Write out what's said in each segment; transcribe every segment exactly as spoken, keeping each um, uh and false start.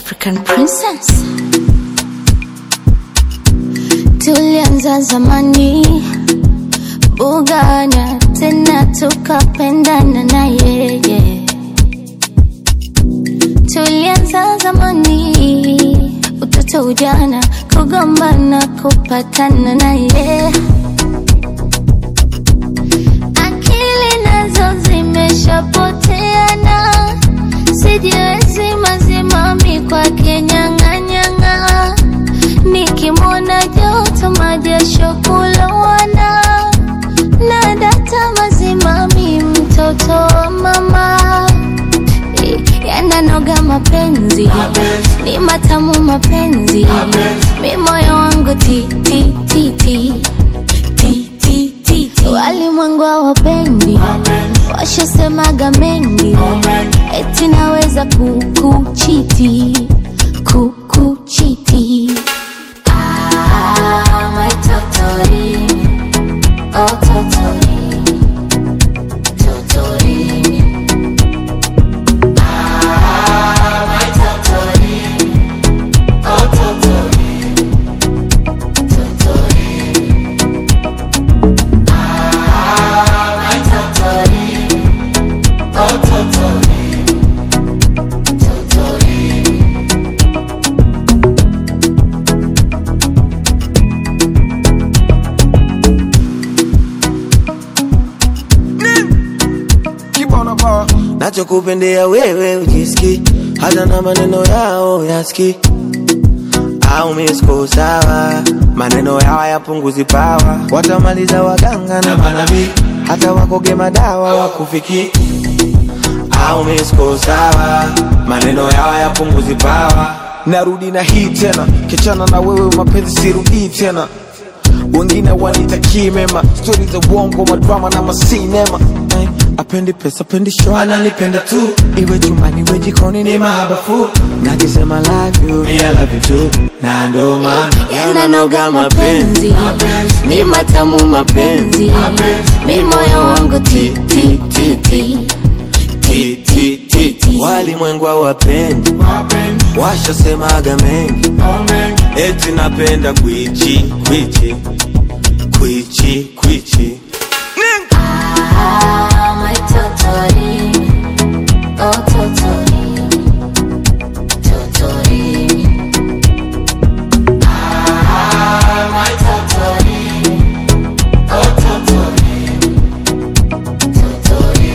African princess. Tulianza zamani bugana, tena tukapendana na yeye. Tulianza zamani, utoto ujana, kugombana kupatana na yeye. Akili nazo zimeshapoteana, sijiwezi mazimami kwake nyang'anyang'a. Nikimwona joto majasho kulowana, na data mazimami mtoto wa mama. Yananoga mapenzi, ni matamu mapenzi, mi moyo wangu ti ti ti ti ti ti ti ti. Walimwengu hawapendi, washasemaga mengi, eti naweza kukuchiti, kukuchiti. Ah, my totori, oh totori, totori. Nachokupendea wewe ujiski, hata na maneno yao yaski. Au misko sawa, maneno yao yapunguzi pawa. Watamaliza waganga na manami, hata wakoge madawa wakufiki. Au misko sawa, maneno yao yapunguzi pawa. Narudi na hii tena, kichana na wewe mapenzi sirudi tena. Wengine wanitaki mema, story za uongo, madrama na masinema. Apendi pesa, apendi show, ananipenda tu. Iwe chumbani, iwe jikoni, ni mahaba fu. Nakisema love you, me I love you too. Na ndo maana yananoga mapenzi, ni matamu mapenzi, mi moyo wangu ti ti ti ti ti ti ti ti. Walimwengu hawapendi, washasemaga mengi, eti napenda kwichi kwichi kwichi kwichi. Ah, my totori, oh totori, totori. Ah, my totori, oh totori, totori.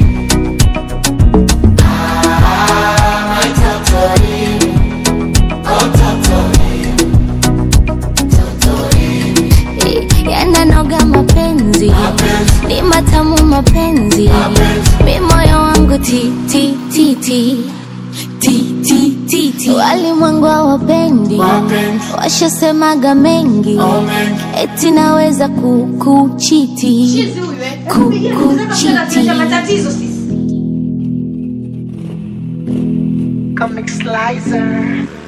Ah, my totori, oh totori, totori. Yananoga mapenzi, ni matamu mapenzi, mi moyo wangu ti ti ti ti ti ti ti ti. Walimwengu hawapendi, washasemaga mengi, eti naweza kukuchiti, kukuchiti. Comic Slicer.